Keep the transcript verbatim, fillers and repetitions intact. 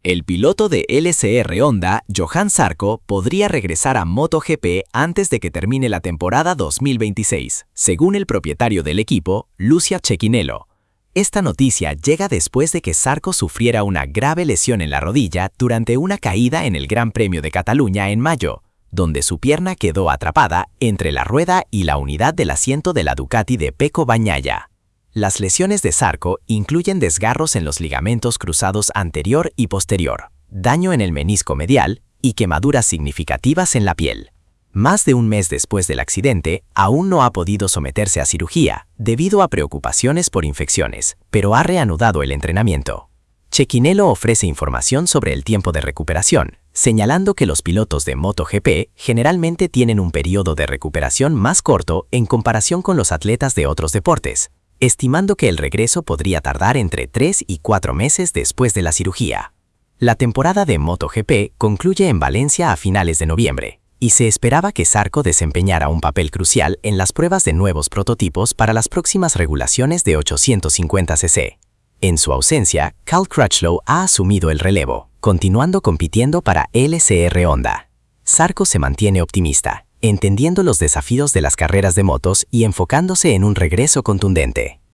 El piloto de L C R Honda, Johann Zarco, podría regresar a MotoGP antes de que termine la temporada dos mil veintiséis, según el propietario del equipo, Lucia Cecchinello. Esta noticia llega después de que Zarco sufriera una grave lesión en la rodilla durante una caída en el Gran Premio de Cataluña en mayo, donde su pierna quedó atrapada entre la rueda y la unidad del asiento de la Ducati de Pecco Bagnaia. Las lesiones de Zarco incluyen desgarros en los ligamentos cruzados anterior y posterior, daño en el menisco medial y quemaduras significativas en la piel. Más de un mes después del accidente, aún no ha podido someterse a cirugía debido a preocupaciones por infecciones, pero ha reanudado el entrenamiento. Cecchinello ofrece información sobre el tiempo de recuperación, señalando que los pilotos de MotoGP generalmente tienen un periodo de recuperación más corto en comparación con los atletas de otros deportes, estimando que el regreso podría tardar entre tres y cuatro meses después de la cirugía. La temporada de MotoGP concluye en Valencia a finales de noviembre, y se esperaba que Zarco desempeñara un papel crucial en las pruebas de nuevos prototipos para las próximas regulaciones de ochocientos cincuenta cc. En su ausencia, Cal Crutchlow ha asumido el relevo, continuando compitiendo para L C R Honda. Zarco se mantiene optimista, entendiendo los desafíos de las carreras de motos y enfocándose en un regreso contundente.